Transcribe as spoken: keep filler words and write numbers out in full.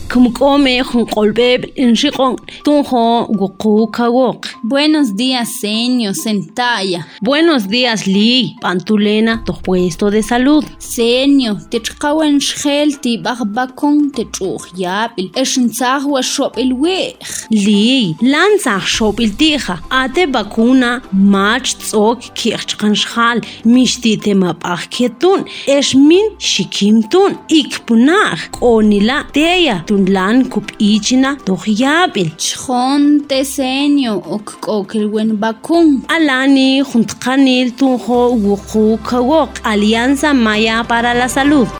Kumkome junkolbeb inshikon tunjo gukukawok. Buenos días, señor Sentaya. Buenos días, Li, Pantulena, tu puesto de salud. Señor, te chkawen schelti barbakon te chuyabil. Eshinzahwa shop el weg. Li, lanzach shop il tija. Ate bakuna mach tzok kirchkan schal. Mishti tema paketun. Esmin shikimtun. Ikpunach. Onila teya. Tunlan kup ichina tohyabil. Chonte señor ok ok el wen bakun. Alani juntkanil tunjo wuku kawok. Alianza Maya para la Salud.